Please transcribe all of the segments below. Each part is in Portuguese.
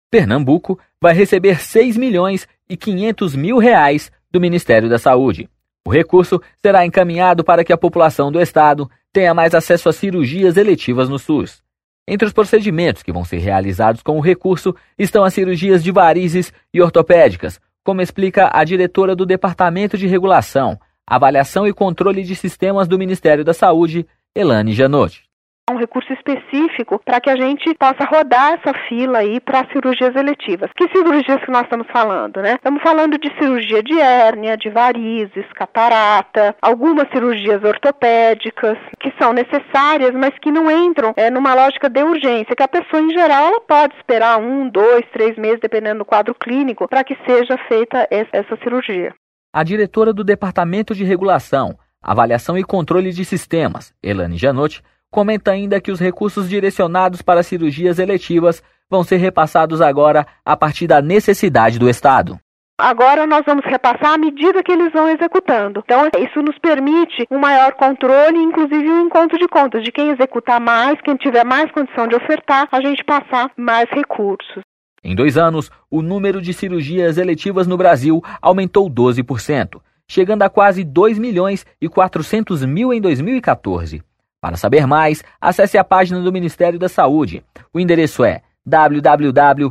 Pernambuco vai receber 6 milhões e 500 mil reais do Ministério da Saúde. O recurso será encaminhado para que a população do estado tenha mais acesso a cirurgias eletivas no SUS. Entre os procedimentos que vão ser realizados com o recurso estão as cirurgias de varizes e ortopédicas, como explica a diretora do Departamento de Regulação, Avaliação e Controle de Sistemas do Ministério da Saúde, Elane Janotti. Um recurso específico para que a gente possa rodar essa fila aí para cirurgias eletivas. Que cirurgias que nós estamos falando, né? Estamos falando de cirurgia de hérnia, de varizes, catarata, algumas cirurgias ortopédicas que são necessárias, mas que não entram numa lógica de urgência, que a pessoa em geral ela pode esperar 1, 2, 3 meses, dependendo do quadro clínico, para que seja feita essa cirurgia. A diretora do Departamento de Regulação, Avaliação e Controle de Sistemas, Elane Janotti, comenta ainda que os recursos direcionados para cirurgias eletivas vão ser repassados agora a partir da necessidade do Estado. Agora nós vamos repassar à medida que eles vão executando. Então isso nos permite um maior controle, inclusive um encontro de contas de quem executar mais, quem tiver mais condição de ofertar, a gente passar mais recursos. Em 2 anos, o número de cirurgias eletivas no Brasil aumentou 12%, chegando a quase 2 milhões e 400 mil em 2014. Para saber mais, acesse a página do Ministério da Saúde. O endereço é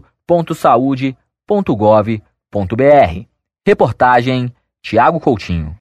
www.saude.gov.br. Reportagem Tiago Coutinho.